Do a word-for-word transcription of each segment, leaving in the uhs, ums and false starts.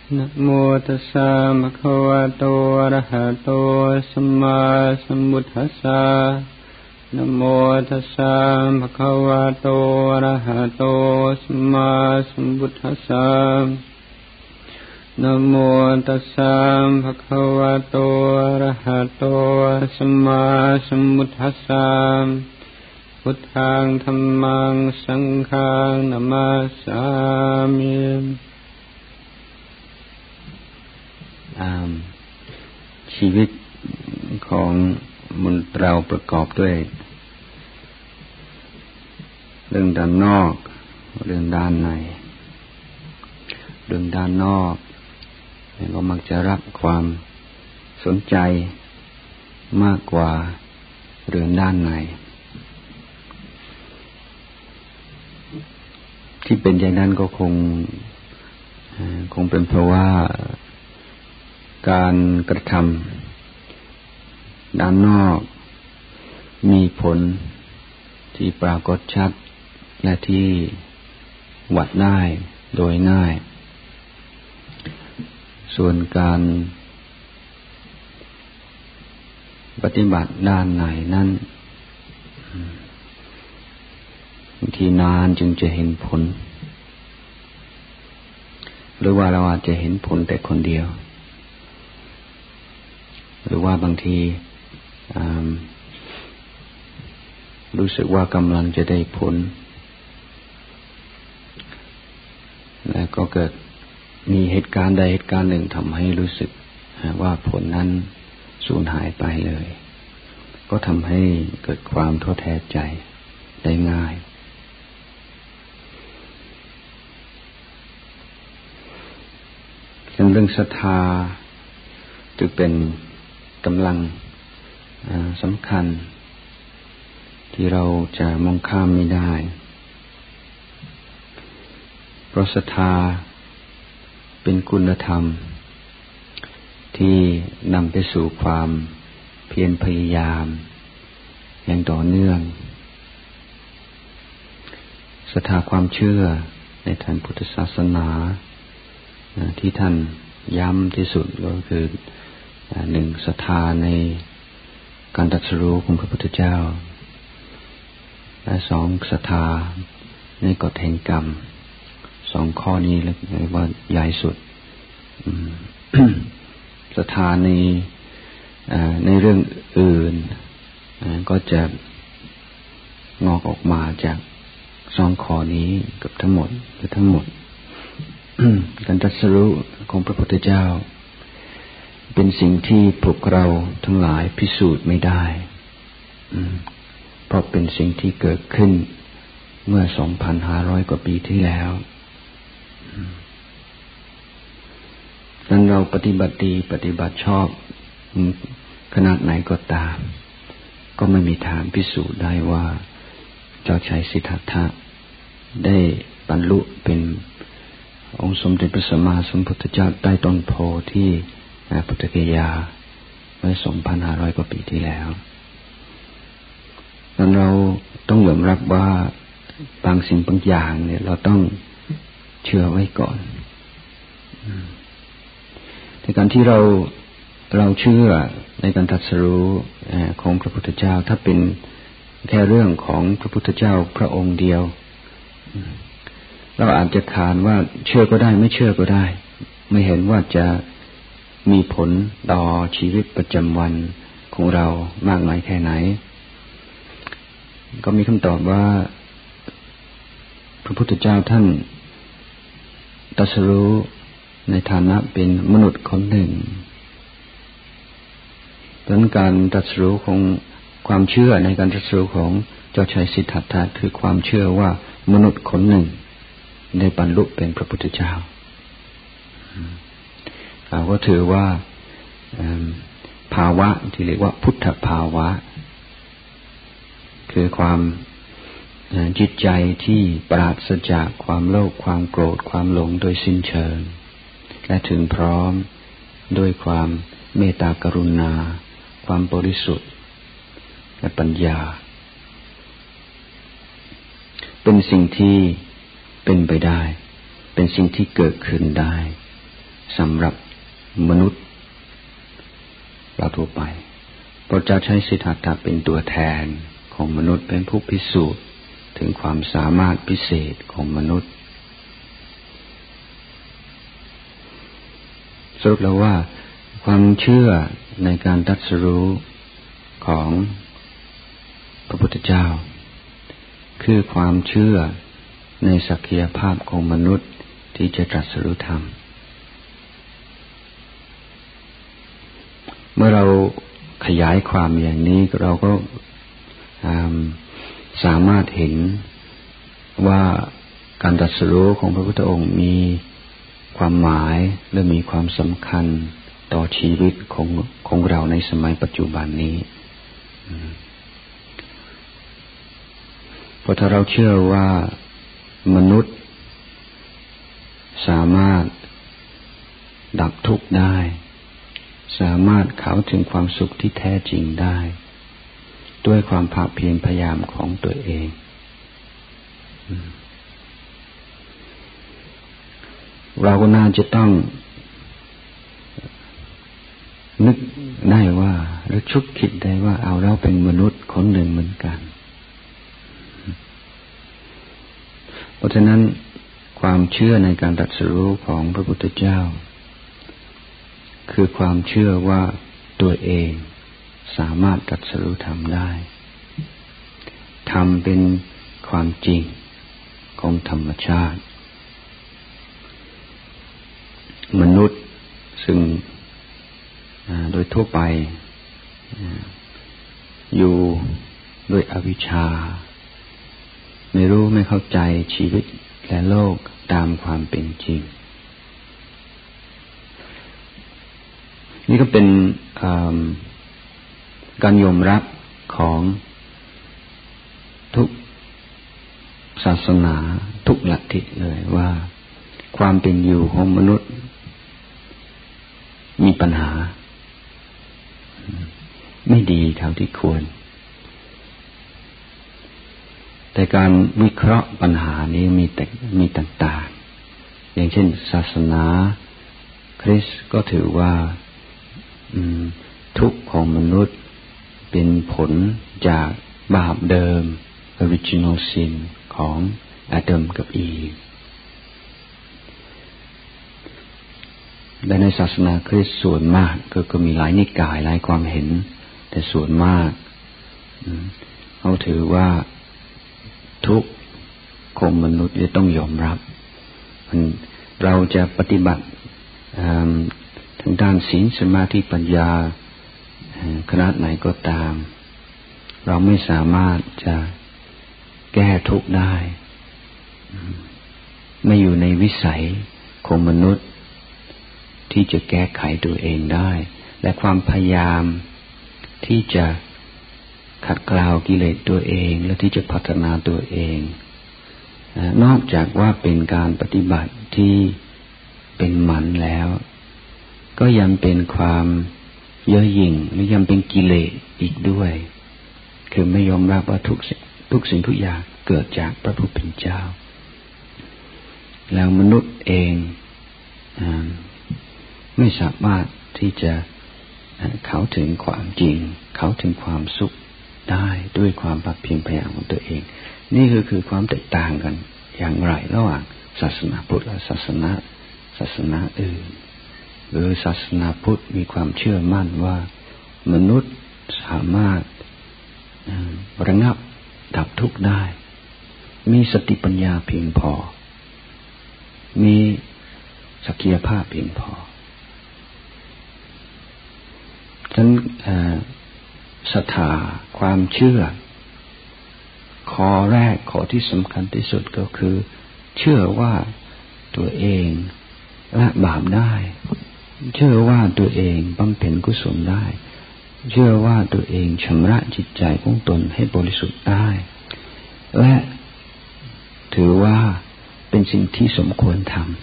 นะโมตัสสะภะคะวะโตอะระหะโตสัมมาสัมพุทธัสสะนะโมตัสสะภะคะวะโตอะระหะโตสัมมาสัมพุทธัสสะนะโมตัสสะภะคะวะโตอะระหะโตสัมมาสัมพุทธัสสะพุทธังธัมมังสังฆังนะมาสสามิชีวิตของมนุษย์เราประกอบด้วยเรื่องด้านนอกเรื่องด้านในเรื่องด้านนอกเรามักจะรับความสนใจมากกว่าเรื่องด้านในที่เป็นอย่างนั้นก็คงคงเป็นเพราะว่าการกระทำด้านนอกมีผลที่ปรากฏชัดและที่วัดได้โดยง่ายส่วนการปฏิบัติด้านไหนนั้นบางทีนานจึงจะเห็นผลหรือว่าเราอาจจะเห็นผลแต่คนเดียวหรือว่าบางทีรู้สึกว่ากำลังจะได้ผลแล้วก็เกิดมีเหตุการณ์ใดเหตุการณ์หนึ่งทำให้รู้สึกว่าผลนั้นสูญหายไปเลยก็ทำให้เกิดความท้อแท้ใจได้ง่ายเรื่องศรัทธาจึงเป็นกำลังสำคัญที่เราจะมองข้ามไม่ได้เพราะศรัทธาเป็นคุณธรรมที่นำไปสู่ความเพียรพยายามอย่างต่อเนื่องศรัทธาความเชื่อในทางพุทธศาสนาที่ท่านย้ำที่สุดก็คือหนึ่งศรัทธาในการตรัสรู้ของพระพุทธเจ้าและสองศรัทธาในกฎแห่งกรรมสองข้อนี้เรียกว่าใหญ่สุดศรัทธาในในเรื่องอื่นก็จะงอกออกมาจากสองข้อนี้กับทั้งหมดหรือทั้งหมดการตรัสรู้ของพระพุทธเจ้าเป็นสิ่งที่พวกเราทั้งหลายพิสูจน์ไม่ได้เพราะเป็นสิ่งที่เกิดขึ้นเมื่อ สองพันห้าร้อย กว่าปีที่แล้วนั้นเราปฏิบัติดีปฏิบัติชอบขนาดไหนก็ตามก็ไม่มีทางพิสูจน์ได้ว่าเจ้าชายสิทธัตถะได้บรรลุเป็นองค์สมเด็จพระสัมมาสัมพุทธเจ้าใต้ต้นโพที่พุทธกยาเมื่อ สองพันห้าร้อย กว่าปีที่แล้วนั้นเราต้องยอมรับว่าบางสิ่งบางอย่างเนี่ยเราต้องเชื่อไว้ก่อนในการที่เราเราเชื่อในการตรัสรู้ของพระพุทธเจ้าถ้าเป็นแค่เรื่องของพระพุทธเจ้าพระองค์เดียวเราอาจจะขานว่าเชื่อก็ได้ไม่เชื่อก็ได้ไม่เห็นว่าจะมีผลต่อชีวิตประจำวันของเรามากน้อยแค่ไหนก็มีคำตอบว่าพระพุทธเจ้าท่านตรัสรู้ในฐานะเป็นมนุษย์คนหนึ่งดังนั้นการตรัสรู้ของความเชื่อในการตรัสรู้ของเจ้าชายสิทธัตถะคือความเชื่อว่ามนุษย์คนหนึ่งได้บรรลุเป็นพระพุทธเจ้าเราก็ถือว่าภาวะที่เรียกว่าพุทธภาวะคือความจิตใจที่ปราศจากความโลภความโกรธความหลงโดยสิ้นเชิงและถึงพร้อมด้วยความเมตตากรุณาความบริสุทธิ์และปัญญาเป็นสิ่งที่เป็นไปได้เป็นสิ่งที่เกิดขึ้นได้สำหรับมนุษย์เราทั่วไปพระเจ้าใช้สิทธัตถะเป็นตัวแทนของมนุษย์เป็นผู้พิสูจน์ถึงความสามารถพิเศษของมนุษย์สรุปแล้วว่าความเชื่อในการตรัสรู้ของพระพุทธเจ้าคือความเชื่อในศักยภาพของมนุษย์ที่จะตรัสรู้ธรรมเมื่อเราขยายความอย่างนี้เราก็สามารถเห็นว่าการตรัสรู้ของพระพุทธองค์มีความหมายและมีความสำคัญต่อชีวิตของของเราในสมัยปัจจุบันนี้เพราะถ้าเราเชื่อว่ามนุษย์สามารถดับทุกข์ได้สามารถเข้าถึงความสุขที่แท้จริงได้ด้วยความภาคเพียรพยายามของตัวเองเราก็น่าจะต้องนึกได้ว่าหรือชุกคิดได้ว่าเอาเราเป็นมนุษย์คนหนึ่งเหมือนกันเพราะฉะนั้นความเชื่อในการตรัสรู้ของพระพุทธเจ้าคือความเชื่อว่าตัวเองสามารถตรัสรู้ธรรมได้ธรรมเป็นความจริงของธรรมชาติมนุษย์ซึ่งโดยทั่วไปอยู่ด้วยอวิชชาไม่รู้ไม่เข้าใจชีวิตและโลกตามความเป็นจริงนี่ก็เป็นการยอมรับของทุกศาสนาทุกลัทธิเลยว่าความเป็นอยู่ของมนุษย์มีปัญหาไม่ดีเท่าที่ควรแต่การวิเคราะห์ปัญหานี้มีแต่มีต่างๆอย่างเช่นศาสนาคริสต์ก็ถือว่าทุกข์ของมนุษย์เป็นผลจากบาปเดิม original sin ของอาดัมกับอีฟและในศาสนาคริสต์ส่วนมากก็ก็มีหลายนิกายหลายความเห็นแต่ส่วนมากเขาถือว่าทุกข์ของมนุษย์จะต้องยอมรับเราจะปฏิบัติทางด้านศีลสมาธิปัญญาขนาดไหนก็ตามเราไม่สามารถจะแก้ทุกข์ได้ไม่อยู่ในวิสัยของมนุษย์ที่จะแก้ไขตัวเองได้และความพยายามที่จะขัดเกลากิเลสตัวเองและที่จะพัฒนาตัวเองนอกจากว่าเป็นการปฏิบัติที่เป็นหมันแล้วก็ยังเป็นความเย่อหยิ่งหรือยังเป็นกิเลสอีกด้วยคือไม่ยอมรับว่าทุกทุกสิ่งทุกอย่างเกิดจากพระผู้เป็นเจ้าแล้วมนุษย์เองไม่สามารถที่จะเข้าถึงความจริงเข้าถึงความสุขได้ด้วยความภาคเพียรพยายามของตัวเองนี่คือคือความแตกต่างกันอย่างไรระหว่างศาสนาพุทธและศาสนาศาสนาอื่นหรือศาสนาพุทธมีความเชื่อมั่นว่ามนุษย์สามารถระงับดับทุกข์ได้มีสติปัญญาเพียงพอมีศักยภาพเพียงพอฉะนั้นศรัทธาความเชื่อข้อแรกข้อที่สำคัญที่สุดก็คือเชื่อว่าตัวเองละบาปได้เชื่อว่าตัวเองบำเพ็ญกุศลได้เชื่อว่าตัวเองชำระจิตใจของตนให้บริสุทธิ์ได้และถือว่าเป็นสิ่งที่สมควรทำ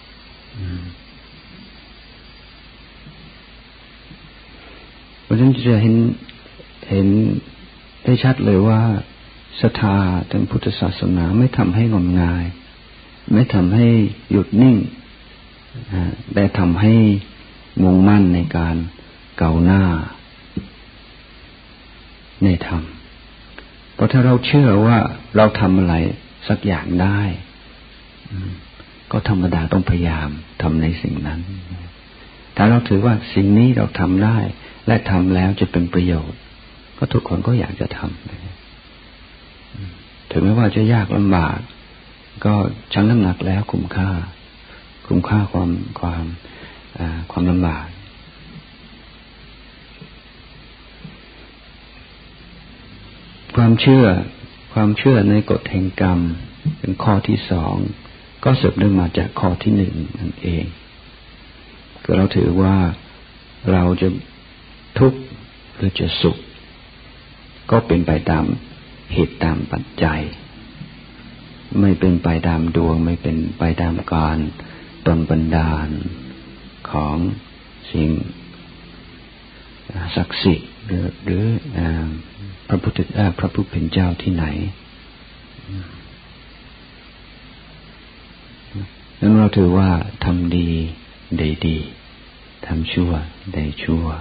เพราะฉะนั้นจะเห็นเห็นได้ชัดเลยว่าศรัทธาทางพุทธศาสนาไม่ทำให้งมงายไม่ทำให้หยุดนิ่งได้ทำให้มุ่งมั่นในการก้าวหน้าในธรรมเพราะถ้าเราเชื่อว่าเราทำอะไรสักอย่างได้ก็ธรรมดาต้องพยายามทำในสิ่งนั้นถ้าเราถือว่าสิ่งนี้เราทำได้และทำแล้วจะเป็นประโยชน์ก็ทุกคนก็อยากจะทำถึงแม้ว่าจะยากลำบากก็ชั่งน้ำหนักแล้วคุ้มค่าคุ้มค่าความความความลำบากความเชื่อความเชื่อในกฎแห่งกรรมเป็นข้อที่สองก็สืบเนื่องมาจากข้อที่หนึ่งนั่นเองก็เราถือว่าเราจะทุกข์หรือจะสุขก็เป็นไปตามเหตุตามปัจจัยไม่เป็นไปตามดวงไม่เป็นไปตามการดลบันดาลของสิ่งศักดิ์สิทธิ์หรือหรือพระพุทธพระผู้เป็นเจ้าที่ไหนนั้นเราถือว่าทำดีได้ดีทำชั่วได้ชั่ว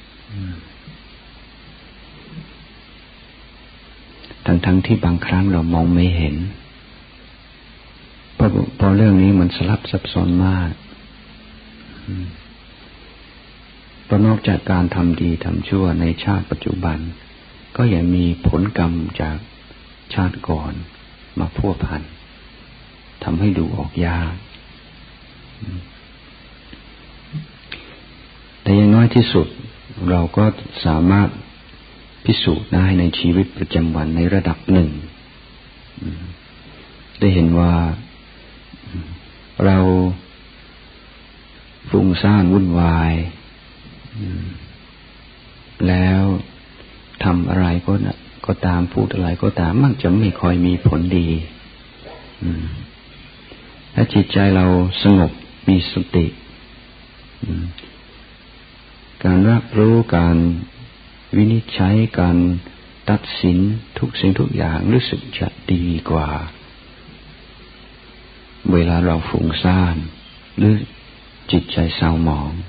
ทั้งทั้งที่บางครั้งเรามองไม่เห็นเพราะเพราะเรื่องนี้มันสลับซับซ้อนมากเพราะนอกจากการทำดีทำชั่วในชาติปัจจุบันก็ยังมีผลกรรมจากชาติก่อนมาพัวพันทำให้ดูออกยากแต่อย่างน้อยที่สุดเราก็สามารถพิสูจน์ได้ในชีวิตประจำวันในระดับหนึ่งได้เห็นว่าเราฟุ้งซ่านวุ่นวายแล้วทำอะไรก็ก็ตามพูดอะไรก็ตามมักจะไม่ค่อยมีผลดีถ้าจิตใจเราสงบมีสติการรับรู้การวินิจฉัยการตัดสินทุกสิ่งทุกอย่างรู้สึกจะดีกว่าเวลาเราฟุ้งซ่านหรือจิตใจเศร้าหมอง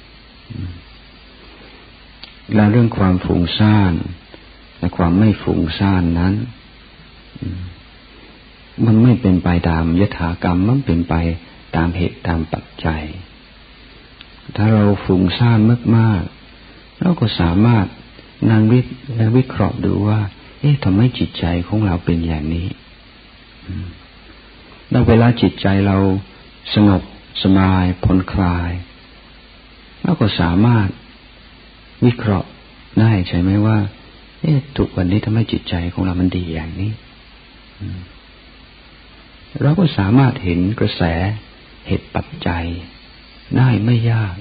และเรื่องความฟุ้งซ่านและความไม่ฟุ้งซ่านนั้นมันไม่เป็นไปตามยถากรรมมันเป็นไปตามเหตุตามปัจจัยถ้าเราฟุ้งซ่านมากๆเราก็สามารถนั่งวิเคราะห์ดูว่าเอ๊ะทำไมจิตใจของเราเป็นอย่างนี้แล้วเวลาจิตใจเราสงบสบายผ่อนคลายเราก็สามารถวิเคราะห์ได้ใช่ไหมว่าเอ๊ะทุกวันนี้ทำไมจิตใจของเรามันดีอย่างนี้เราก็สามารถเห็นกระแสเหตุปัจจัยได้ไม่ยาก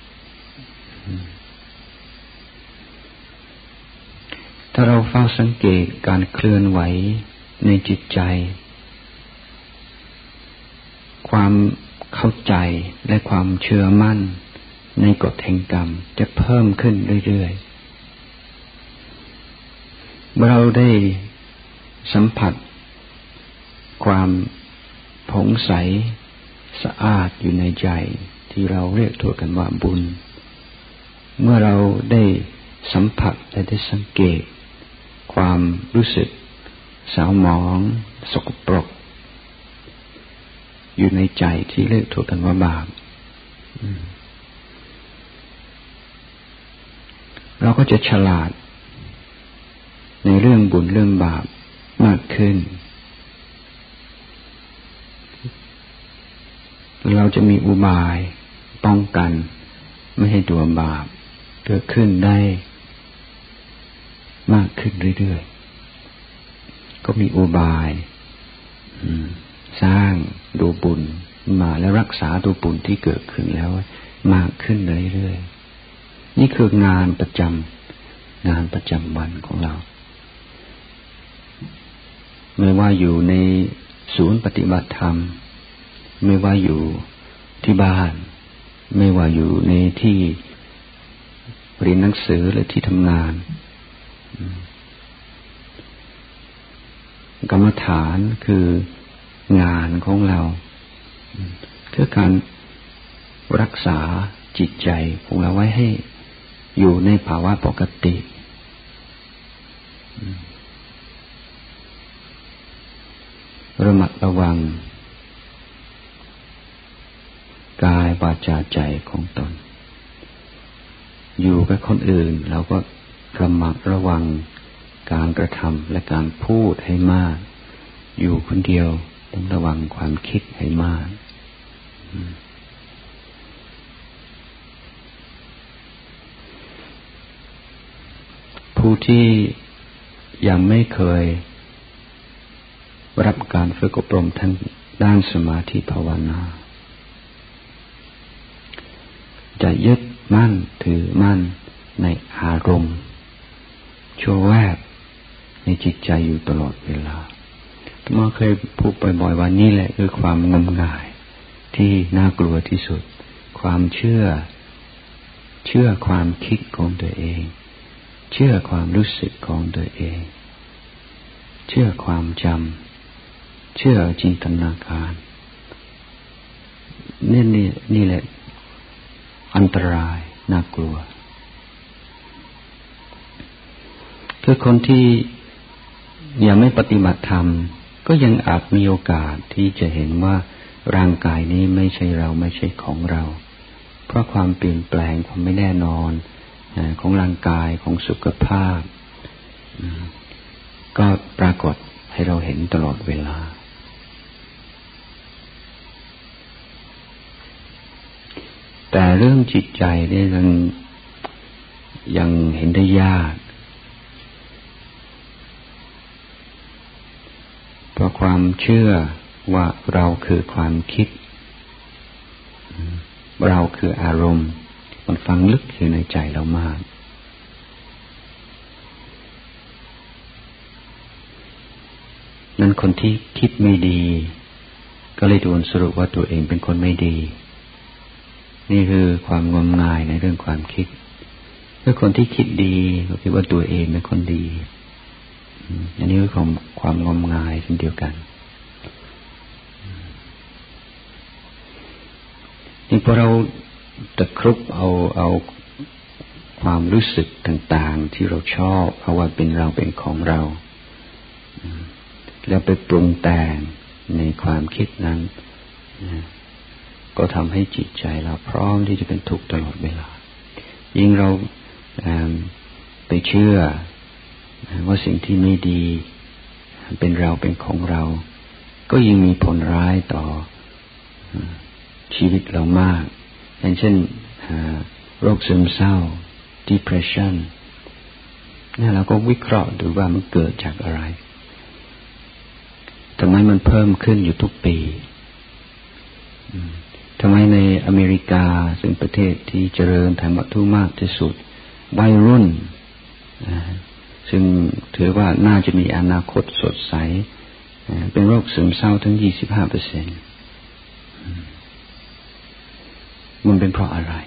ถ้าเราเฝ้าสังเกตการเคลื่อนไหวในจิตใจความเข้าใจและความเชื่อมั่นในกฎแห่งกรรมจะเพิ่มขึ้นเรื่อยๆเมื่อเราได้สัมผัสความผ่องใสสะอาดอยู่ในใจที่เราเรียกทั่วกันว่าบุญเมื่อเราได้สัมผัสและได้สังเกตความรู้สึกเศร้าหมองสกปรกอยู่ในใจที่เรียกทั่วกันว่าบาปเราก็จะฉลาดในเรื่องบุญเรื่องบาปมากขึ้นเราจะมีอุบายป้องกันไม่ให้ตัวบาปเกิดขึ้นได้มากขึ้นเรื่อยๆก็มีอุบายสร้างดูบุญมาและรักษาดูบุญที่เกิดขึ้นแล้วมากขึ้นเรื่อยๆนี่คืองานประจำงานประจำวันของเราไม่ว่าอยู่ในศูนย์ปฏิบัติธรรมไม่ว่าอยู่ที่บ้านไม่ว่าอยู่ในที่เรียนหนังสือหรือที่ทำงานกรรมฐานคืองานของเราคือการรักษาจิตใจของเราไว้ให้อยู่ในภาวะปกติระมัดระวังกายวาจาใจของตนอยู่กับคนอื่นเราก็ระมัดระวังการกระทำและการพูดให้มากอยู่คนเดียวต้องระวังความคิดให้มากผู้ที่ยังไม่เคยรับการฝึกอบรมทางด้านสมาธิภาวนาจะยึดมั่นถือมั่นในอารมณ์ชั่วแวบในจิตใจอยู่ตลอดเวลาอาตมาเคยพูดบ่อยๆว่านี่แหละคือความงมงายที่น่ากลัวที่สุดความเชื่อเชื่อความคิดของตัวเองเชื่อความรู้สึกของตัวเองเชื่อความจำเชื่อจินตนาการนี่นี่นี่แหละอันตรายน่ากลัวคือคนที่ยังไม่ปฏิบัติธรรมก็ยังอาจมีโอกาสที่จะเห็นว่าร่างกายนี้ไม่ใช่เราไม่ใช่ของเราเพราะความเปลี่ยนแปลงความไม่แน่นอนของร่างกายของสุขภาพก็ปรากฏให้เราเห็นตลอดเวลาแต่เรื่องจิตใจเนี่ยยังยังเห็นได้ยากเพราะความเชื่อว่าเราคือความคิดเราคืออารมณ์มันฝังลึกอยู่ในใจเรามากนั้นคนที่คิดไม่ดีก็เลยโดนสรุปว่าตัวเองเป็นคนไม่ดีนี่คือความงมงายในเรื่องความคิดถ้าคนที่คิดดีก็คิดว่าตัวเองเป็นคนดีอันนี้คือความความงมงายเช่นเดียวกันนี่พอเราตะครุบเอาเอาความรู้สึกต่างๆที่เราชอบเอาว่าเป็นเราเป็นของเราแล้วไปปรุงแต่งในความคิดนั้นก็ทำให้จิตใจเราพร้อมที่จะเป็นทุกข์ตลอดเวลายิ่งเราไปเชื่อว่าสิ่งที่ไม่ดีเป็นเราเป็นของเราก็ยิ่งมีผลร้ายต่อชีวิตเรามากอย่างเช่นโรคซึมเศร้า depression นี่เราก็วิเคราะห์ดูว่ามันเกิดจากอะไรทำไมมันเพิ่มขึ้นอยู่ทุกปีทำไมในอเมริกาซึ่งประเทศที่เจริญทางวัตถุมากที่สุดวัยรุ่นซึ่งถือว่าน่าจะมีอนาคตสดใสเป็นโรคซึมเศร้าถึง ยี่สิบห้าเปอร์เซ็นต์ มันเป็นเพราะอะไร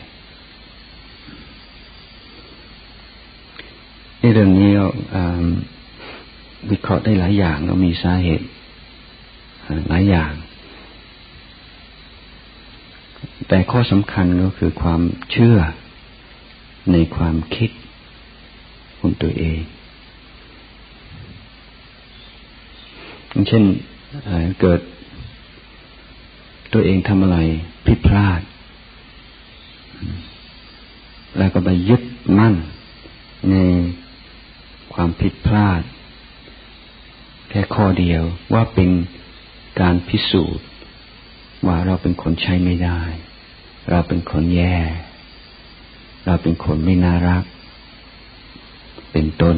ในเรื่องนี้วิเคราะห์ได้หลายอย่างก็มีสาเหตุหลายอย่างแต่ข้อสำคัญก็คือความเชื่อในความคิดของตัวเองอย่างเช่นเกิดตัวเองทำอะไรผิดพลาดแล้วก็ไปยึดมั่นในความผิดพลาดแค่ข้อเดียวว่าเป็นการพิสูจน์ว่าเราเป็นคนใช้ไม่ได้เราเป็นคนแย่เราเป็นคนไม่น่ารักเป็นต้น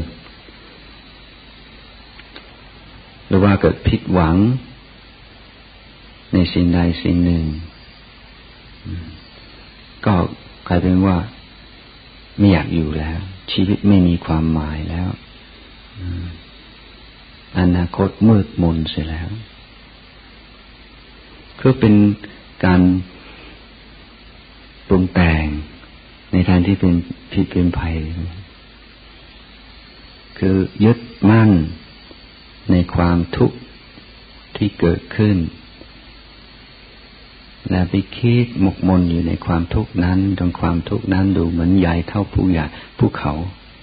หรือว่าเกิดผิดหวังในสิ่งใดสิ่งหนึ่งก็กลายเป็นว่าไม่อยากอยู่แล้วชีวิตไม่มีความหมายแล้วอนาคตมืดมนเสียแล้วคือเป็นการปรุงแต่งในทางที่เป็นผิดเป็นภัยคือยึดมั่นในความทุกข์ที่เกิดขึ้นและไปคิดหมกมุ่นอยู่ในความทุกข์นั้นจนความทุกข์นั้นดูเหมือนใหญ่เท่าภูใหญ่ภูเขา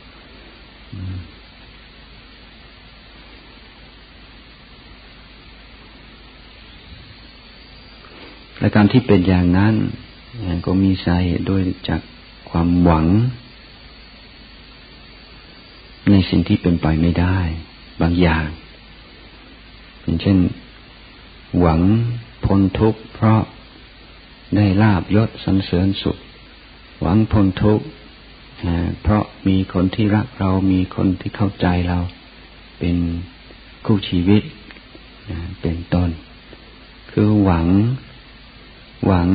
และการที่เป็นอย่างนั้นก็มีสาเหตุด้วยจากความหวังในสิ่งที่เป็นไปไม่ได้บางอย่างอย่างเช่นหวังพ้นทุกข์เพราะได้ลาภยศสรรเสริญสุขหวังพ้นทุกข์เพราะมีคนที่รักเรามีคนที่เข้าใจเราเป็นคู่ชีวิตเป็นต้นคือหวังหวัง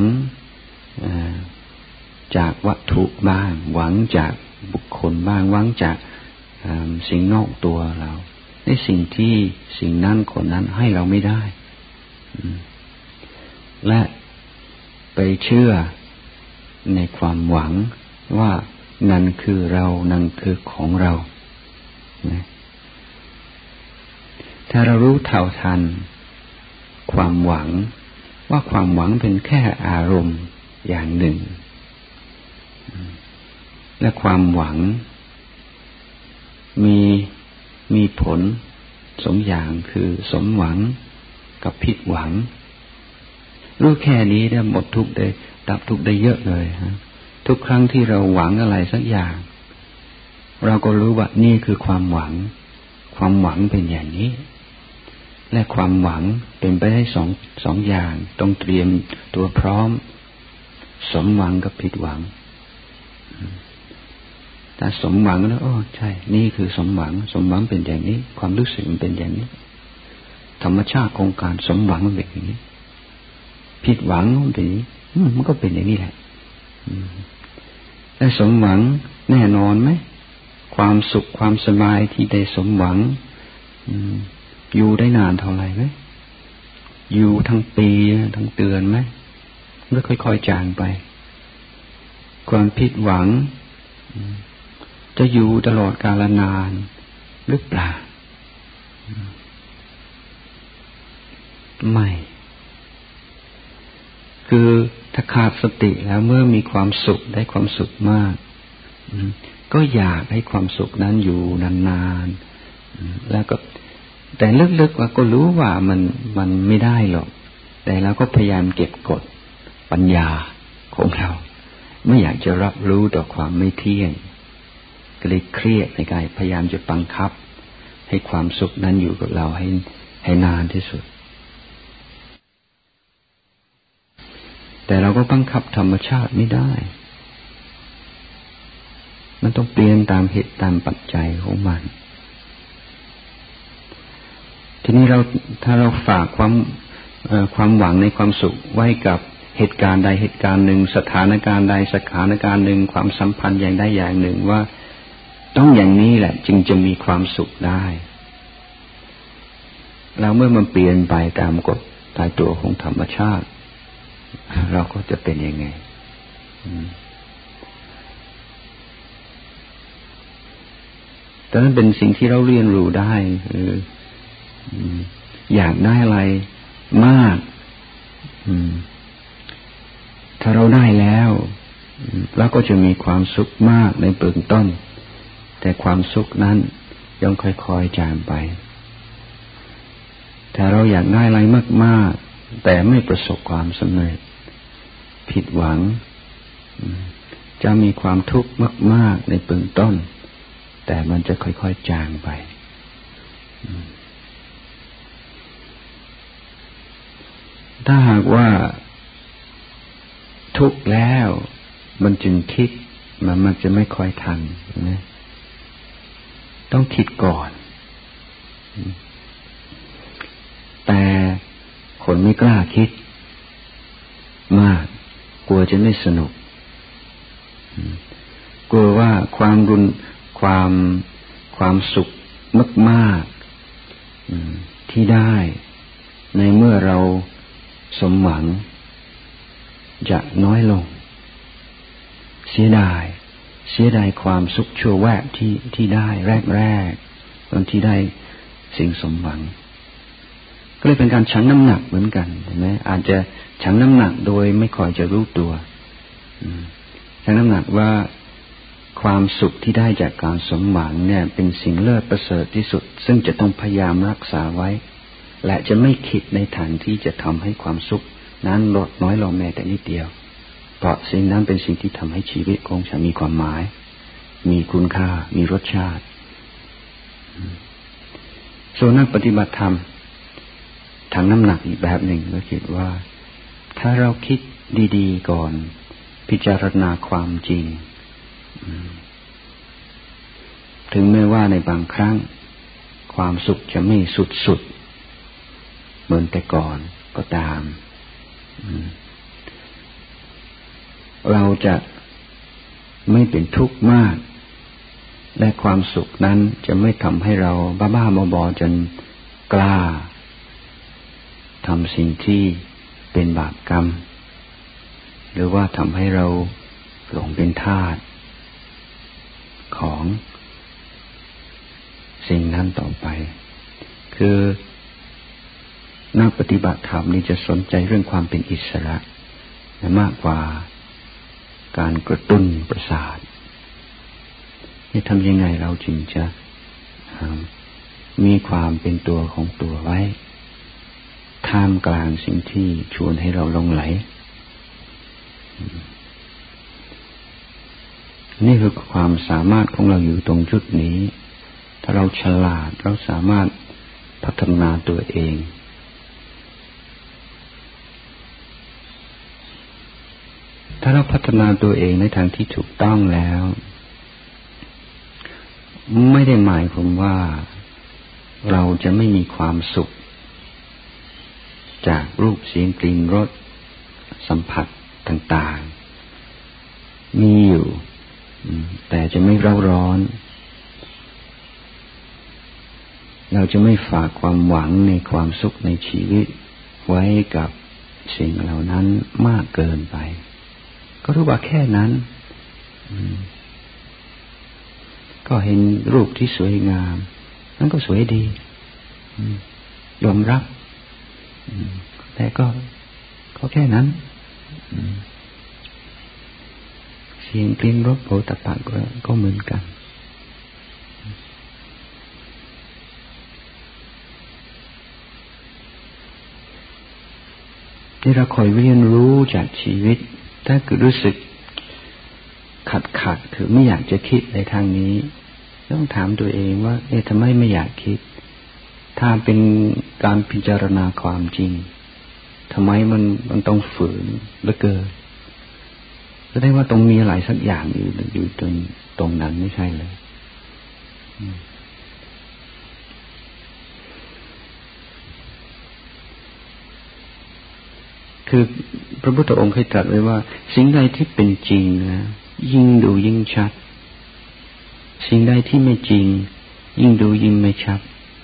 จากวัตถุบ้างหวังจากบุคคลบ้างหวังจากสิ่งนอกตัวเราในสิ่งที่สิ่งนั้นคนนั้นให้เราไม่ได้และไปเชื่อในความหวังว่านั่นคือเรานั่นคือของเรานะถ้าเรารู้เท่าทันความหวังว่าความหวังเป็นแค่อารมณ์อย่างหนึ่งและความหวังมีมีผลสองอย่างคือสมหวังกับผิดหวังรู้แค่นี้ได้หมดทุกข์ได้ดับทุกข์ได้เยอะเลยฮะทุกครั้งที่เราหวังอะไรสักอย่างเราก็รู้ว่านี่คือความหวังความหวังเป็นอย่างนี้และความหวังเป็นไปได้สองสองอย่างต้องเตรียมตัวพร้อมสมหวังกับผิดหวังถ้าสมหวังแล้วโอ้ใช่นี่คือสมหวังสมหวังเป็นอย่างนี้ความรู้สึกมันเป็นอย่างนี้ธรรมชาติของการสมหวังมันเป็นอย่างนี้ผิดหวังมันเป็นอย่างนี้มันก็เป็นอย่างนี้แหละแต่สมหวังแน่นอนไหมความสุขความสบายที่ได้สมหวังอยู่ได้นานเท่าไหร่ไหมอยู่ทั้งปีทั้งเดือนไหมแล้วค่อยๆจางไปความผิดหวังจะอยู่ตลอดกาลนานหรือเปล่าไม่คือถ้าขาดสติแล้วเมื่อมีความสุขได้ความสุขมากก็อยากให้ความสุขนั้นอยู่นานๆแล้วก็แต่ลึกๆว่าก็รู้ว่ามันมันไม่ได้หรอกแต่เราก็พยายามเก็บกดปัญญาของเราไม่อยากจะรับรู้ต่อความไม่เที่ยงก็เลยเครียดในการพยายามจะบังคับให้ความสุขนั้นอยู่กับเราให้ให้นานที่สุดแต่เราก็บังคับธรรมชาติไม่ได้มันต้องเปลี่ยนตามเหตุตามปัจจัยของมันทีนี้เราถ้าเราฝากความความหวังในความสุขไว้กับเหตุการณ์ใดเหตุการณ์หนึ่งสถานการณ์ใดสถานการณ์หนึ่งความสัมพันธ์อย่างใดอย่างหนึ่งว่าต้องอย่างนี้แหละจึงจะมีความสุขได้แล้วเมื่อมันเปลี่ยนไปตามกฎตายตัวของธรรมชาติเราก็จะเป็นยังไงแต่นั้นเป็นสิ่งที่เราเรียนรู้ได้คืออยากได้อะไรมากถ้าเราได้แล้วเราก็จะมีความสุขมากในเบื้องต้นแต่ความสุขนั้นย่อมค่อยๆจางไปถ้าเราอยากได้อะไรมากๆแต่ไม่ประสบความสำเร็จผิดหวังจะมีความทุกข์มากๆในเบื้องต้นแต่มันจะค่อยๆจางไปถ้าหากว่าทุกข์แล้วมันจึงคิดมันมันจะไม่ค่อยทันนะต้องคิดก่อนแต่คนไม่กล้าคิดมากกลัวจะไม่สนุกกลัวว่าความรุนความความสุขมากๆที่ได้ในเมื่อเราสมหวังจะน้อยลงเสียดายเสียดายความสุขชั่วแวบที่ที่ได้แรกๆตอนที่ได้สิ่งสมหวังก็เลยเป็นการชั่งน้ำหนักเหมือนกันเห็นไหมอาจจะชั่งน้ำหนักโดยไม่ค่อยจะรู้ตัวชั่งน้ำหนักว่าความสุขที่ได้จากการสมหวังเนี่ยเป็นสิ่งเลิศประเสริฐที่สุดซึ่งจะต้องพยายามรักษาไว้และจะไม่คิดในทางที่จะทำให้ความสุขนั้นลดน้อยลงแม้แต่นิดเดียวเพราะสิ่งนั้นเป็นสิ่งที่ทำให้ชีวิตของฉันมีความหมายมีคุณค่ามีรสชาติส่วนนักปฏิบัติธรรมทางน้ำหนักอีกแบบหนึ่งก็คิดว่าถ้าเราคิดดีๆก่อนพิจารณาความจริงถึงแม้ว่าในบางครั้งความสุขจะไม่สุดๆเหมือนแต่ก่อนก็ตามเราจะไม่เป็นทุกข์มากและความสุขนั้นจะไม่ทำให้เราบ้าๆบอๆจนกล้าทำสิ่งที่เป็นบาปกรรมหรือว่าทำให้เราหลงเป็นทาสของสิ่งนั้นต่อไปคือนักปฏิบัติธรรมนี่จะสนใจเรื่องความเป็นอิสระมากกว่าการกระตุ้นประสาทนี่ทำยังไงเราจึงจะมีความเป็นตัวของตัวไว้ท่ามกลางสิ่งที่ชวนให้เราหลงไหลนี่คือความสามารถของเราอยู่ตรงจุดนี้ถ้าเราฉลาดเราสามารถพัฒนาตัวเองถ้าเราพัฒนาตัวเองในทางที่ถูกต้องแล้วไม่ได้หมายความว่าเราจะไม่มีความสุขจากรูปเสียงกลิ่นรสสัมผัสต่างๆมีอยู่แต่จะไม่เร่าร้อนเราจะไม่ฝากความหวังในความสุขในชีวิตไว้กับสิ่งเหล่านั้นมากเกินไปก็รู้ว่าแค่นั้นก็เห็นรูปที่สวยงามนั่นก็สวยดียอมรับแต่ก็ก็แค่นั้นเสียงกลิ่นรสโผฏฐัพพะก็ก็เหมือนกันที่เราคอยเรียนรู้จากชีวิตถ้าเกิดรู้สึกขัดขัดคือไม่อยากจะคิดในทางนี้ต้องถามตัวเองว่าเอ๊ะทำไมไม่อยากคิดถ้าเป็นการพิจารณาความจริงทำไมมันมันต้องฝืนเหลือเกินแสดงว่าต้องมีอะไรสักอย่างอยู่อยู่ตรงตรงนั้นไม่ใช่เลยคือพระพุทธองค์เคยตรัสไว้ว่าสิ่งใดที่เป็นจริงนะยิ่งดูยิ่งชัดสิ่งใดที่ไม่จริงยิ่งดูยิ่งไม่ชัด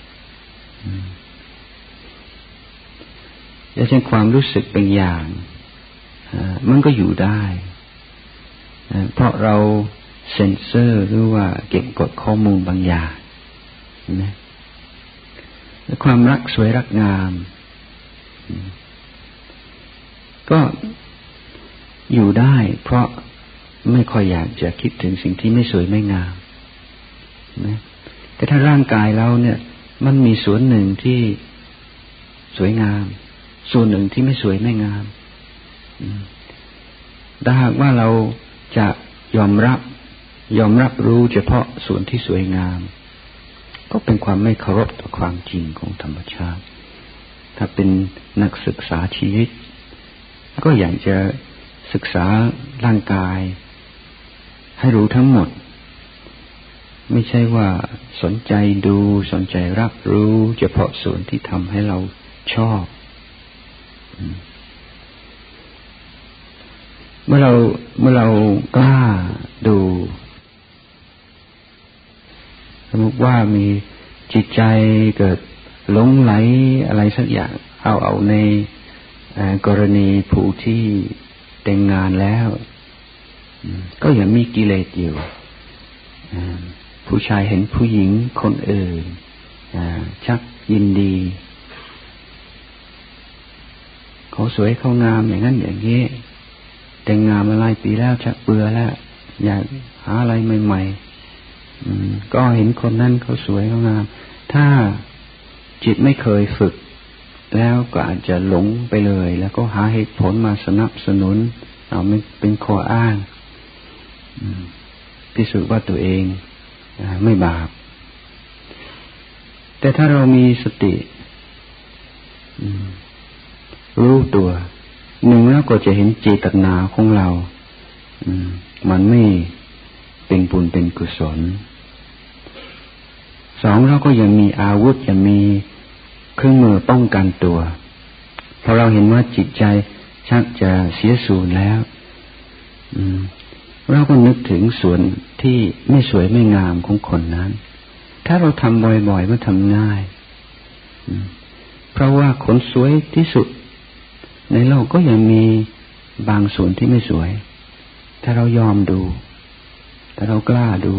อย่างเช่นความรู้สึกบางอย่างมันก็อยู่ได้เพราะเราเซ็นเซอร์หรือว่าเก็บกดข้อมูลบางอย่างนะความรักสวยรักงามก็อยู่ได้เพราะไม่ค่อยอยากจะคิดถึงสิ่งที่ไม่สวยไม่งามนะแต่ถ้าร่างกายเราเนี่ยมันมีส่วนหนึ่งที่สวยงามส่วนหนึ่งที่ไม่สวยไม่งามถ้าหากว่าเราจะยอมรับยอมรับรู้เฉพาะส่วนที่สวยงามก็เป็นความไม่เคารพต่อความจริงของธรรมชาติถ้าเป็นนักศึกษาชีวิตก็อยากจะศึกษาร่างกายให้รู้ทั้งหมดไม่ใช่ว่าสนใจดูสนใจรับรู้เฉพาะส่วนที่ทำให้เราชอบเมื่อเราเมื่อเรากล้าดูสมมติว่ามีจิตใจเกิดหลงไหลอะไรสักอย่างเอาเอาในกรณีผู้ที่แต่งงานแล้วก็ยังมีกิเลสอยู่ผู้ชายเห็นผู้หญิงคนอื่นชักยินดีเขาสวยเขางามอย่างนั้นอย่างนี้แต่งงานมาหลายปีแล้วชักเบื่อแล้วอยากหาอะไรใหม่ๆก็เห็นคนนั้นเขาสวยเขางามถ้าจิตไม่เคยฝึกแล้วก็อาจจะหลงไปเลยแล้วก็หาเหตุผลมาสนับสนุนเอาไม่เป็นข้ออ้างพิสูจน์ว่าตัวเองไม่บาปแต่ถ้าเรามีสติรู้ตัวหนึ่งแล้วก็จะเห็นเจตนาของเรามันไม่เป็นบุญเป็นกุศลสองเราก็ยังมีอาวุธยังมีเครื่องมือป้องกันตัวพอเราเห็นว่าจิตใจชักจะเสียสูญแล้วเราก็นึกถึงส่วนที่ไม่สวยไม่งามของคนนั้นถ้าเราทำบ่อยๆก็ทำง่ายเพราะว่าคนสวยที่สุดในโลกก็ยังมีบางส่วนที่ไม่สวยถ้าเรายอมดูถ้าเรากล้าดู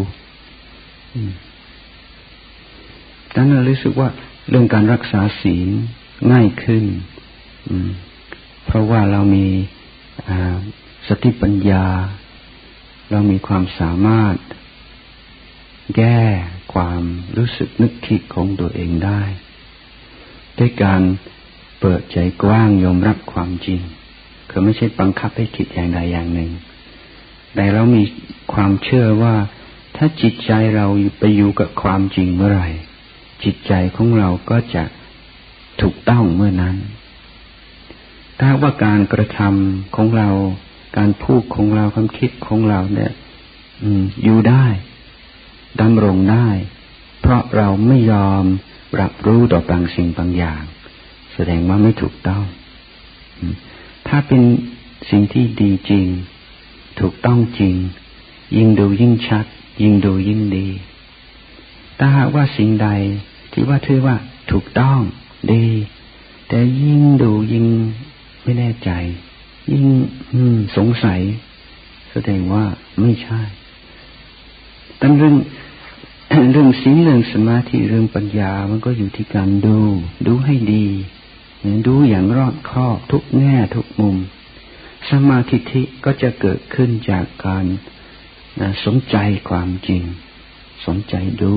ดังนั้นเรารู้สึกว่าเรื่องการรักษาศีลง่ายขึ้นเพราะว่าเรามีสติปัญญาเรามีความสามารถแก้ความรู้สึกนึกคิดของตัวเองได้ด้วยการเปิดใจกว้างยอมรับความจริงคือไม่ใช่บังคับให้คิดอย่างใดอย่างหนึ่งแต่เรามีความเชื่อว่าถ้าจิตใจเราไปอยู่กับความจริงเมื่อไหร่จิตใจของเราก็จะถูกต้องเมื่อนั้นถ้าว่าการกระทำของเราการพูดของเราความคิดของเราเนี่ยอยู่ได้ดำรงได้เพราะเราไม่ยอมรับรู้ต่อบางสิ่งบางอย่างแสดงว่าไม่ถูกต้องถ้าเป็นสิ่งที่ดีจริงถูกต้องจริงยิ่งดูยิ่งชัดยิ่งดูยิ่งดีถ้าหากว่าสิ่งใดที่ว่าถือว่าถูกต้องดีแต่ยิ่งดูยิ่งไม่แน่ใจยิ่งสงสัยแสดงว่าไม่ใช่ตั้งเรื่อง เรื่องศีลเรื่องสมาธิเรื่องปัญญามันก็อยู่ที่การดูดูให้ดีดูอย่างรอบคอบทุกแง่ทุกมุมสมาธิก็จะเกิดขึ้นจากการสนใจความจริงสนใจดู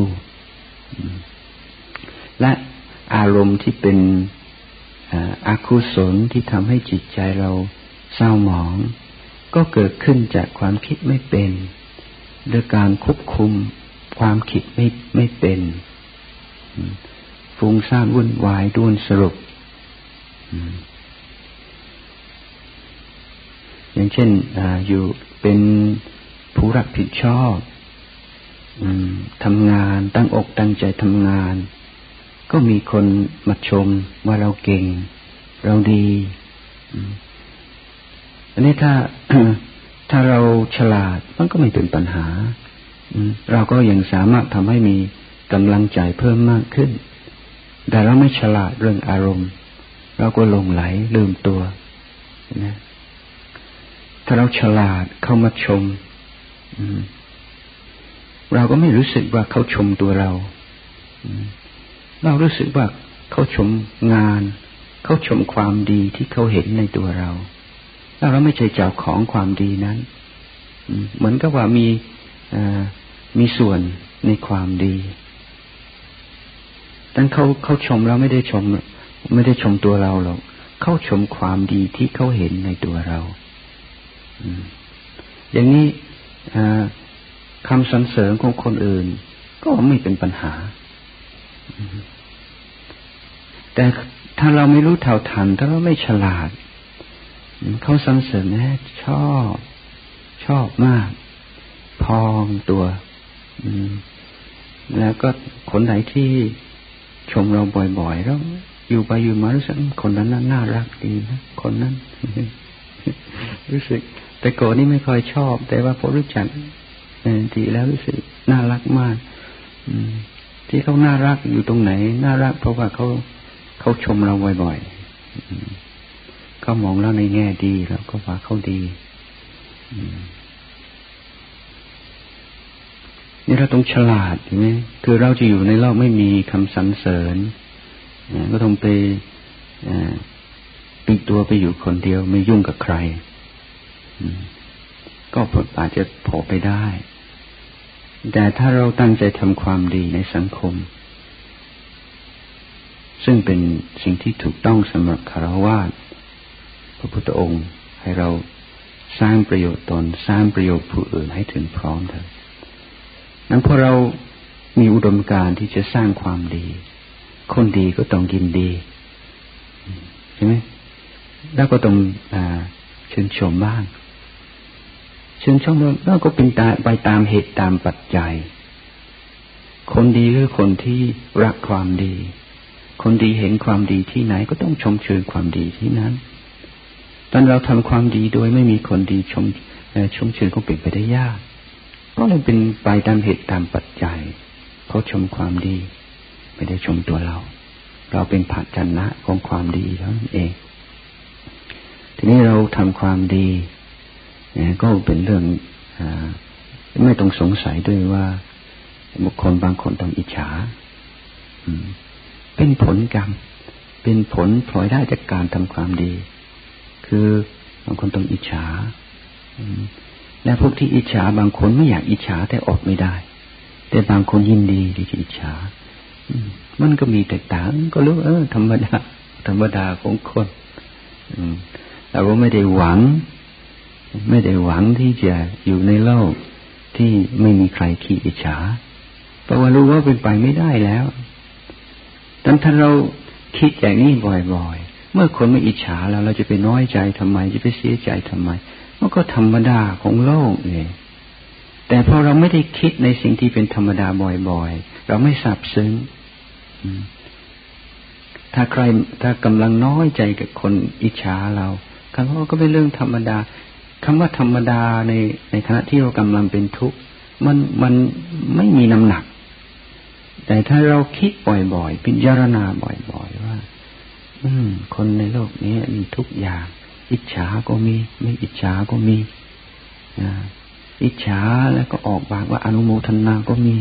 และอารมณ์ที่เป็นอกุศลที่ทำให้จิตใจเราเศร้าหมองก็เกิดขึ้นจากความคิดไม่เป็นโดยการควบคุมความคิดไม่ไม่เป็นฟุ้งซ่านวุ่นวายด้วนสรุปอย่างเช่น อ, อยู่เป็นผู้รับผิดชอบทำงานตั้งอกตั้งใจทำงานก็มีคนมาชมว่าเราเก่งเราดีอันนี้ถ้า ถ้าเราฉลาดมันก็ไม่เป็นปัญหาเราก็ยังสามารถทำให้มีกำลังใจเพิ่มมากขึ้นแต่เราไม่ฉลาดเรื่องอารมณ์เราก็หลงไหลลืมตัวนะถ้าเราฉลาดเข้ามาชมเราก็ไม่รู้สึกว่าเขาชมตัวเราเรารู้สึกว่าเขาชมงานเขาชมความดีที่เขาเห็นในตัวเราแล้วเราไม่ใช่เจ้าของความดีนั้นเหมือนกับว่ามีมีส่วนในความดีแต่เขาเขาชมเราไม่ได้ชมไม่ได้ชมตัวเราหรอกเขาชมความดีที่เขาเห็นในตัวเราอย่างนี้คำสรรเสริญของคนอื่นก็ไม่เป็นปัญหาแต่ถ้าเราไม่รู้เท่าทันถ้าเราไม่ฉลาดเขาสรรเสริญแน่ชอบชอบมากพองตัวแล้วก็คนไหนที่ชมเราบ่อยๆแล้วอยู่ไปอยู่มารู้สึกคนนั้นน่ารักดีนะคนนั้น รู้สึกแต่ก่อนนี่ไม่ค่อยชอบแต่ว่าพอรู้จักทีแล้วรู้สึกน่ารักมากที่เขาน่ารักอยู่ตรงไหนน่ารักเพราะว่าเขาเขาชมเราบ่อยๆเขามองเราในแง่ดีแล้วก็ว่าเขาดีนี่เราต้องฉลาดใช่ไหมคือเราจะอยู่ในโลกไม่มีคำสรรเสริญก็ต้องไปปิดตัวไปอยู่คนเดียวไม่ยุ่งกับใครก็อาจจะโผล่ไปได้แต่ถ้าเราตั้งใจทำความดีในสังคมซึ่งเป็นสิ่งที่ถูกต้องสำหรับฆราวาสพระพุทธองค์ให้เราสร้างประโยชน์ตนสร้างประโยชน์ผู้อื่นให้ถึงพร้อมเถิดนั้นพอเรามีอุดมการณ์ที่จะสร้างความดีคนดีก็ต้องยินดีใช่ไหมแล้วก็ต้องชื่นชมบ้างชื่นชมแล้วก็เป็นไปตามเหตุตามปัจจัยคนดีคือคนที่รักความดีคนดีเห็นความดีที่ไหนก็ต้องชมเชยความดีที่นั้นตอนเราทำความดีโดยไม่มีคนดีชมชมเชยก็เป็นไปได้ยากก็เลยเป็นไปตามเหตุตามปัจจัยเขาชมความดีไม่ได้ชมตัวเราเราเป็นภาชนะของความดีเท่านั้นเองทีนี้เราทำความดีก็เป็นเรื่องไม่ต้องสงสัยด้วยว่าบุคคลบางคนต้องอิจฉาเป็นผลกรรมเป็นผลพลอยได้จากการทำความดีคือบางคนต้องอิจฉาและพวกที่อิจฉาบางคนไม่อยากอิจฉาแต่อดไม่ได้แต่บางคนยินดีที่จะอิจฉามันก็มีแตกต่างก็รู้เออธรรมดาธรรมดาของคนเราก็ไม่ได้หวังไม่ได้หวังที่จะอยู่ในโลกที่ไม่มีใครขี้อิจฉาเพราะว่ารู้ว่าเป็นไปไม่ได้แล้วดังนั้นถ้าเราคิดอย่างนี้บ่อยๆเมื่อคนไม่อิจฉาแล้วเราจะไปน้อยใจทำไมจะไปเสียใจทำไมมันก็ธรรมดาของโลกเนี่ยแต่พอเราไม่ได้คิดในสิ่งที่เป็นธรรมดาบ่อยๆเราไม่ซาบซึ้งถ้าใครถ้ากำลังน้อยใจกับคนอิจฉาเราคำว่าก็เป็นเรื่องธรรมดาคำว่าธรรมดาในในขณะที่เรากำลังเป็นทุกข์มันมันไม่มีน้ำหนักแต่ถ้าเราคิดบ่อยๆพิจารณาบ่อยๆว่าอืมคนในโลกนี้มีทุกอย่างอิจฉาก็มีไม่อิจฉาก็มีนะอิจฉาแล้วก็ออกปากว่าอนุโมทนาก็มี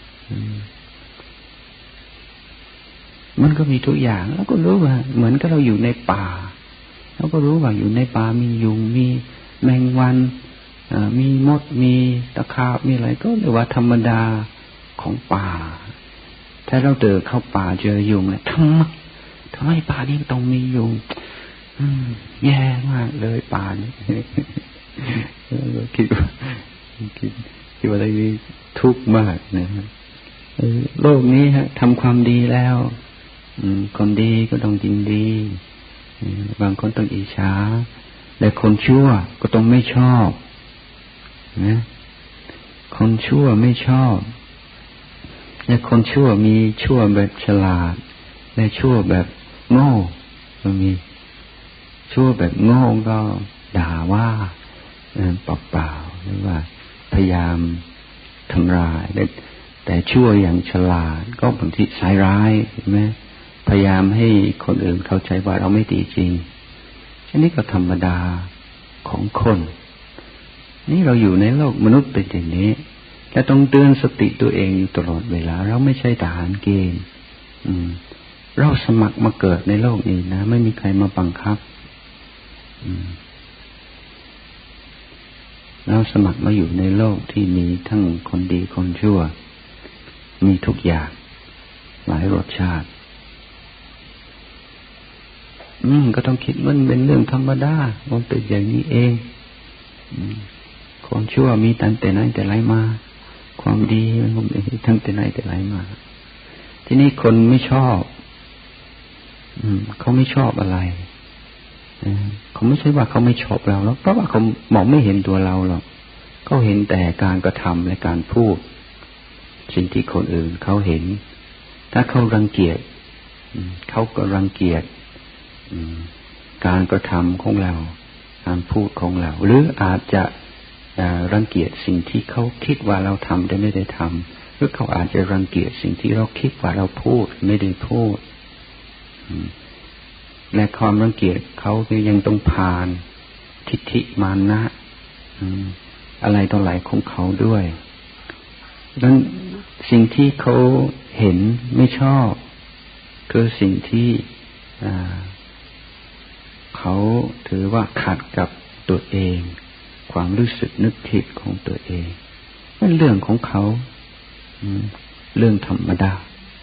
มันก็มีทุกอย่างแล้วก็รู้ว่าเหมือนกับเราอยู่ในป่าแล้วก็รู้ว่าอยู่ในป่ามียุงมีแมงวันมีมดมีตะขาบมีอะไรก็เรียกว่าธรรมดาของป่าถ้าเราเดินเข้าป่าเจอยุงเนี่ยทำไมทำไมป่านี้ต้องมียุงแย่มากเลยป่านี้คิดว่าคิดคิดว่าอะไรนี้ทุกข์มากนะครับโลกนี้ฮะทำความดีแล้วคนดีก็ต้องยินดีบางคนต้องอิจฉาแต่คนชั่วก็ต้องไม่ชอบนะคนชั่วไม่ชอบและคนชั่วมีชั่วแบบฉลาดและชั่วแบบโง่ก็มีชั่วแบบโง่ก็ด่าว่าเปล่าๆหรือว่าพยายามทำลายแต่ชั่วอย่างฉลาดก็บางทีสายร้ายเห็นไหมพยายามให้คนอื่นเข้าใจว่าเราไม่ดีจริงอันนี้ก็ธรรมดาของคนนี่เราอยู่ในโลกมนุษย์เป็นอย่างนี้และต้องเตือนสติตัวเองอยู่ตลอดเวลาเราไม่ใช่ทหารเกณฑ์เราสมัครมาเกิดในโลกนี้นะไม่มีใครมาบังคับเราสมัครมาอยู่ในโลกที่มีทั้งคนดีคนชั่วมีทุกอย่างหลายรสชาติอืมก็ต้องคิดมันเป็นเรื่องธรรมดามันเป็นอย่างนี้เองคนชั่วมีตั้งแต่ไหนแต่ไรมาความดีมันก็มีตั้งแต่ไหนแต่ไรมาทีนี้คนไม่ชอบอืมเขาไม่ชอบอะไรเขาไม่ใช่ว่าเขาไม่ชอบเราแล้วเพราะว่าเขามองไม่เห็นตัวเราหรอกเขาเห็นแต่การกระทำและการพูดสิ่งที่คนอื่นเขาเห็นถ้าเขารังเกียจเขาก็รังเกียจการกระทำของเราการพูดของเราหรืออาจจะรังเกียจสิ่งที่เขาคิดว่าเราทำแต่ไม่ได้ทำหรือเขาอาจจะรังเกียจสิ่งที่เราคิดว่าเราพูดไม่ได้พูดและความรังเกียจเขาก็ยังต้องผ่านทิฏฐิมานะอะไรต่อหลายของเขาด้วยดังนั้นสิ่งที่เขาเห็นไม่ชอบคือสิ่งที่เขาถือว่าขัดกับตัวเองความรู้สึกนึกคิดของตัวเองนั่นเรื่องของเขาเรื่องธรรมดา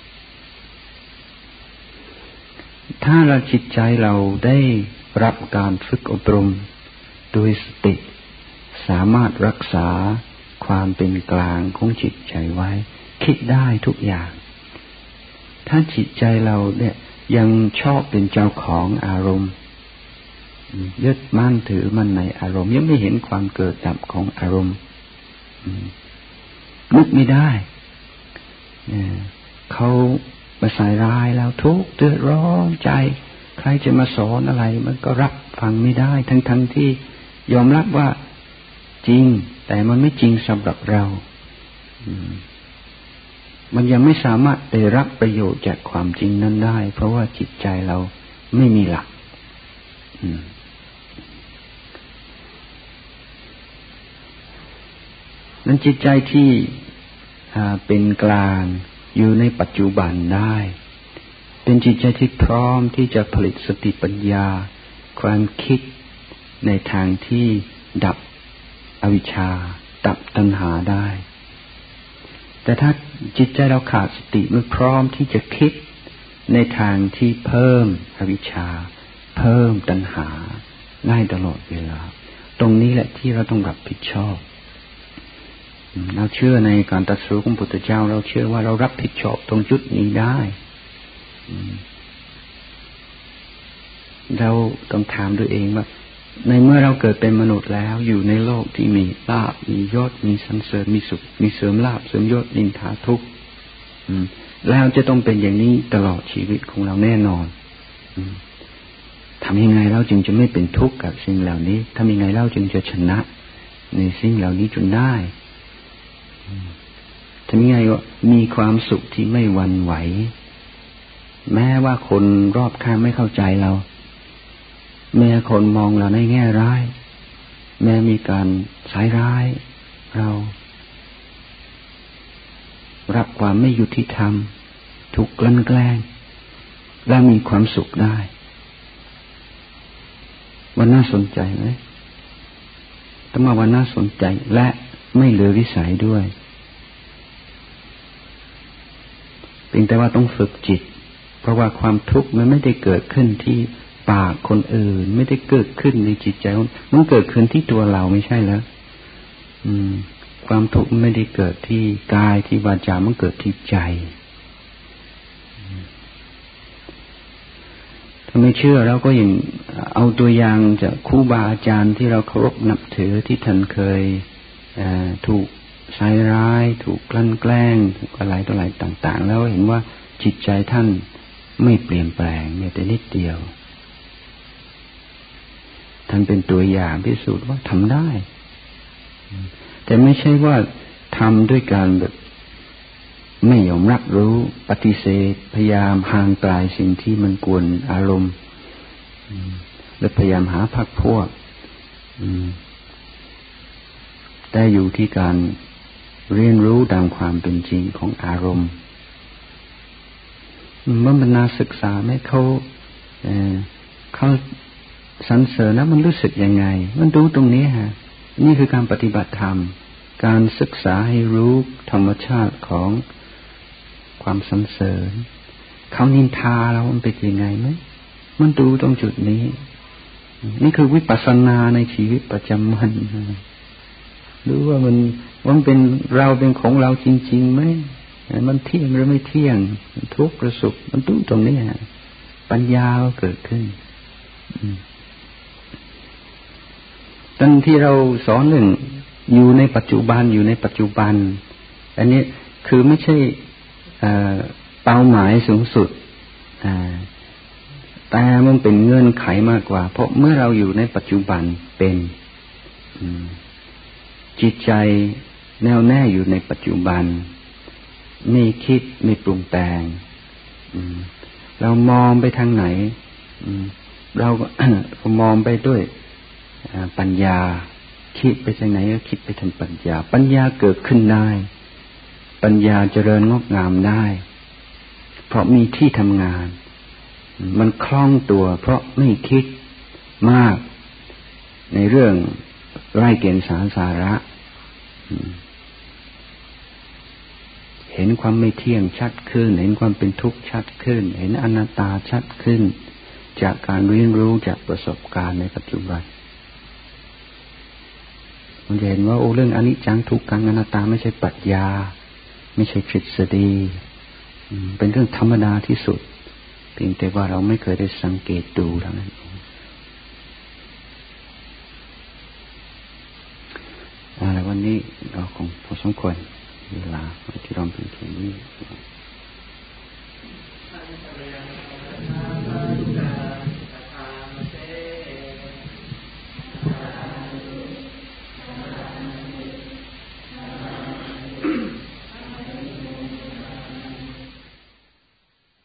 ถ้าเราจิตใจเราได้รับการฝึกอบรมโดยสติสามารถรักษาความเป็นกลางของจิตใจไว้คิดได้ทุกอย่างถ้าจิตใจเราเนี่ยยังชอบเป็นเจ้าของอารมณ์ยึดมั่นถือมันในอารมณ์ยังไม่เห็นความเกิดดับของอารมณ์นึกไม่ได้เขามาใส่ร้ายแล้วทุกข์เดือดร้อนใจใครจะมาสอนอะไรมันก็รับฟังไม่ได้ทั้งๆ ท, ที่ยอมรับว่าจริงแต่มันไม่จริงสำหรับเรามันยังไม่สามารถได้รับประโยชน์จากความจริงนั้นได้เพราะว่าจิตใจเราไม่มีหลักนั้นจิตใจที่เป็นกลางอยู่ในปัจจุบันได้เป็นจิตใจที่พร้อมที่จะผลิตสติปัญญาความคิดในทางที่ดับอวิชชาดับตัณหาได้แต่ถ้าจิตใจเราขาดสติไม่พร้อมที่จะคิดในทางที่เพิ่มอวิชชาเพิ่มตัณหาได้ตลอดเวลาตรงนี้แหละที่เราต้องรับผิดชอบเราเชื่อในการตรัสรู้ของพระพุทธเจ้าเราเชื่อว่าเรารับผิดชอบตรงจุดนี้ได้เราต้องถามตัวเองว่าในเมื่อเราเกิดเป็นมนุษย์แล้วอยู่ในโลกที่มีลาภมียศมีสรรเสริญมีสุขมีเสริมลาภเสริมยศนินทาทุกข์แล้วจะต้องเป็นอย่างนี้ตลอดชีวิตของเราแน่นอนทำยังไงเราจึงจะไม่เป็นทุกข์กับสิ่งเหล่านี้ทำยังไงเราจึงจะชนะในสิ่งเหล่านี้จนได้ทำยังไงว่ามีความสุขที่ไม่หวั่นไหวแม้ว่าคนรอบข้างไม่เข้าใจเราแม้คนมองเราในแง่ร้ายแม้มีการใส่ร้ายเรารับความไม่ยุติธรรมถูกกลั่นแกล้งและมีความสุขได้วันน่าสนใจไหมแต่มาวันน่าสนใจและไม่เหลือวิสัยด้วยเพียงแต่ว่าต้องฝึกจิตเพราะว่าความทุกข์มันไม่ได้เกิดขึ้นที่ปากคนอื่นไม่ได้เกิดขึ้นในจิตใจมันเกิดขึ้นที่ตัวเราไม่ใช่แล้วความทุกข์ไม่ได้เกิดที่กายที่วาจามันเกิดที่ใจถ้าไม่เชื่อเราก็ยังเอาตัวอย่างจากครูบาอาจารย์ที่เราเคารพนับถือที่ท่านเคยถูกใส่ร้ายถูกกลั่นแกล้งถูกอะไรต่ออะไรต่างๆแล้วเห็นว่าจิตใจท่านไม่เปลี่ยนแปลงแม้แต่นิดเดียวท่านเป็นตัวอย่างพิสูจน์ว่าทำได้แต่ไม่ใช่ว่าทำด้วยการแบบไม่ยอมรับรู้ปฏิเสธพยายามห่างไกลสิ่งที่มันกวนอารมณ์และพยายามหาพรรคพวกแต่อยู่ที่การเรียนรู้ตามความเป็นจริงของอารมณ์เมื่อมันน่าศึกษาไหมเขาเอ่อเขาสรรเสริญแล้วมันรู้สึกยังไงมันดูตรงนี้ฮะนี่คือการปฏิบัติธรรมการศึกษาให้รู้ธรรมชาติของความสรรเสริญเขานินทาเรามันเป็นยังไงไหมมันดูตรงจุดนี้นี่คือวิปัสสนาในชีวิตประจำวันรู้ว่ามันว่าเป็นเราเป็นของเราจริงๆไหมมันเที่ยงหรือไม่เที่ยงทุกข์หรือสุขมันดูตรงนี้ฮะปัญญาเกิดขึ้นตอนที่เราสอนหนึ่งอยู่ในปัจจุบันอยู่ในปัจจุบันอันนี้คือไม่ใช่เป้าหมายสูงสุดแต่มันเป็นเงื่อนไขมากกว่าเพราะเมื่อเราอยู่ในปัจจุบันเป็นจิตใจแน่วแน่อยู่ในปัจจุบันไม่คิดไม่ปรุงแต่งเรามองไปทางไหนเราก็มองไปด้วยปัญญาคิดไปทางไหนก็คิดไปทางปัญญาปัญญาเกิดขึ้นได้ปัญญาเจริญงอกงามได้เพราะมีที่ทำงานมันคล่องตัวเพราะไม่คิดมากในเรื่องไร้เกณฑ์สารสาระเห็นความไม่เที่ยงชัดขึ้นเห็นความเป็นทุกข์ชัดขึ้นเห็นอนัตตาชัดขึ้นจากการเรียนรู้จากประสบการณ์ในปัจจุบันมันจะเห็นว่าโอ้เรื่องอนิจจังทุกขังอนัตตาไม่ใช่ปรัชญาไม่ใช่ทฤษฎีเป็นเรื่องธรรมดาที่สุดเพียงแต่ว่าเราไม่เคยได้สังเกตดูเท่านั้นเองอะไรวันนี้เราคงพอสมควรเวลาที่เราเป็นเพียงนี้